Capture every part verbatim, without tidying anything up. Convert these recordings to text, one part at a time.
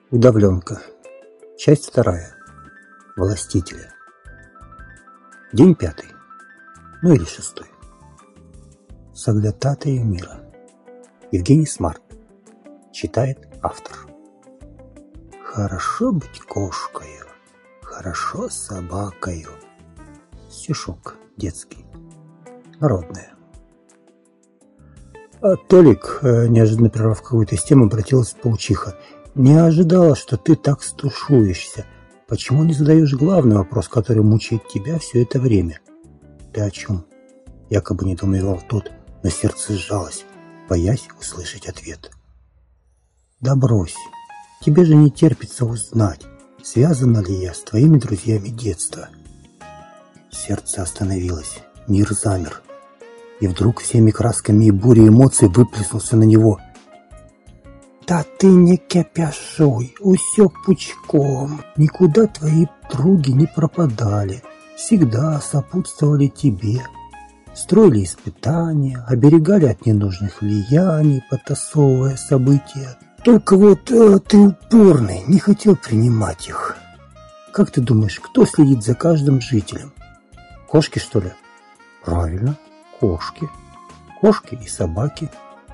Удавленка. Часть вторая. Властители. День пятый. Ну или шестой. Соглядатые мира. Евгений Смарт. Читает автор. Хорошо быть кошкою, хорошо собакою. Стишок детский. Народное. А Толик, неожиданно прервав какую-то из тем, обратилась паучиха. Не ожидала, что ты так стушуешься. Почему не задаешь главный вопрос, который мучает тебя все это время? Ты о чем? Якобы недоумевал тот, но сердце сжалось, боясь услышать ответ. Да брось, тебе же не терпится узнать, связана ли я с твоими друзьями детства. Сердце остановилось, мир замер, и вдруг всеми красками и бурей эмоций выплеснулся на него. Да ты не кипяшуй, усё пучком, никуда твои други не пропадали, всегда сопутствовали тебе, строили испытания, оберегали от ненужных влияний, потасовывая события. Только вот э, ты упорный, не хотел принимать их. Как ты думаешь, кто следит за каждым жителем? Кошки, что ли? Правильно, кошки. Кошки и собаки.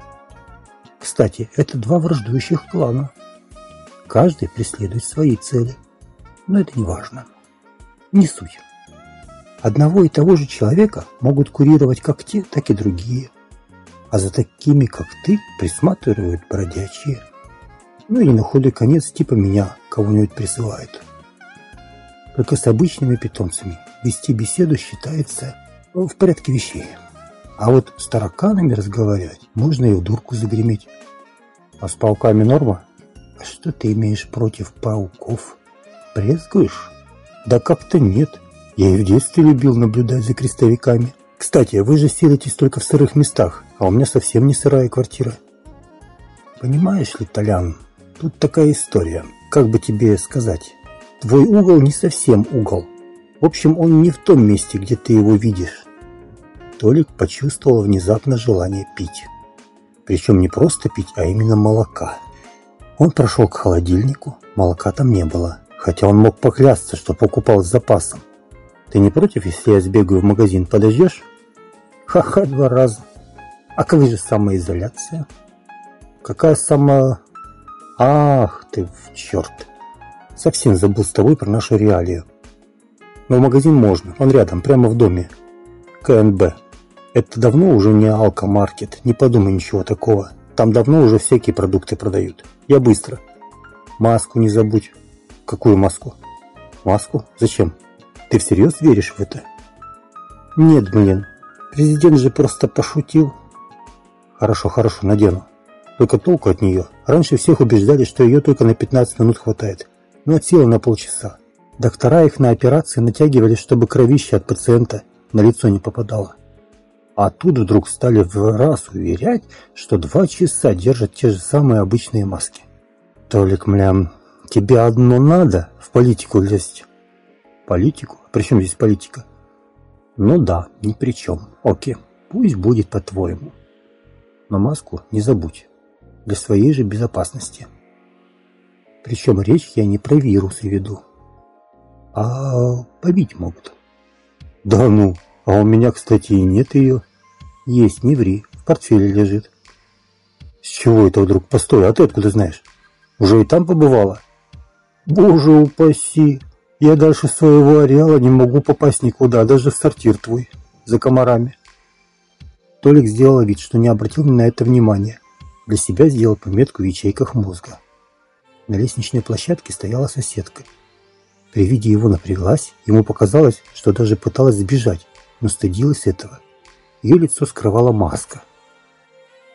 Кстати, это два враждующих клана. Каждый преследует свои цели. Но это не важно. Не суть. Одного и того же человека могут курировать как те, так и другие. А за такими, как ты, присматривают бродячие. Ну и на худой конец типа меня кого-нибудь присылают. Только с обычными питомцами вести беседу считается в порядке вещей. А вот с тараканами разговаривать можно и в дурку загреметь. А с пауками норма? А что ты имеешь против пауков? Брезгуешь? Да как-то нет. Я и в детстве любил наблюдать за крестовиками. Кстати, вы же селитесь только в сырых местах, а у меня совсем не сырая квартира. Понимаешь ли, Толян, тут такая история. Как бы тебе сказать? Твой угол не совсем угол. В общем, он не в том месте, где ты его видишь. Толик почувствовал внезапно желание пить. Причем не просто пить, а именно молока. Он прошел к холодильнику, молока там не было, хотя он мог поклясться, что покупал с запасом. Ты не против, если я сбегаю в магазин, подождешь? Ха-ха, два раза. А как же самоизоляция? Какая само... Ах ты, в черт. Совсем забыл с тобой про нашу реалию. Но в магазин можно, он рядом, прямо в доме. ка эн бэ. Это давно уже не алкомаркет, не подумай ничего такого. Там давно уже всякие продукты продают. Я быстро. Маску не забудь. Какую маску? Маску? Зачем? Ты всерьез веришь в это? Нет, блин. Президент же просто пошутил. Хорошо, хорошо, надену. Только толку от нее. Раньше всех убеждали, что ее только на пятнадцать минут хватает. Но от силы на полчаса. Доктора их на операции натягивали, чтобы кровище от пациента на лицо не попадало. А тут вдруг стали в раз уверять, что два часа держат те же самые обычные маски. Толик, млям, тебе одно надо в политику лезть. Политику? При чем здесь политика? Ну да, ни при чем. Окей, пусть будет по-твоему. Но маску не забудь. Для своей же безопасности. Причем речь я не про вирусы веду. А побить могут. Да ну, а у меня, кстати, и нет ее. Есть, не ври, в портфеле лежит. С чего это вдруг? Постой, а ты откуда знаешь? Уже и там побывала? Боже упаси! Я дальше своего ареала не могу попасть никуда, даже в сортир твой, за комарами. Толик сделал вид, что не обратил на это внимания. Для себя сделал пометку в ячейках мозга. На лестничной площадке стояла соседка. При виде его напряглась, ему показалось, что даже пыталась сбежать, но стыдилась этого. Ее лицо скрывала маска,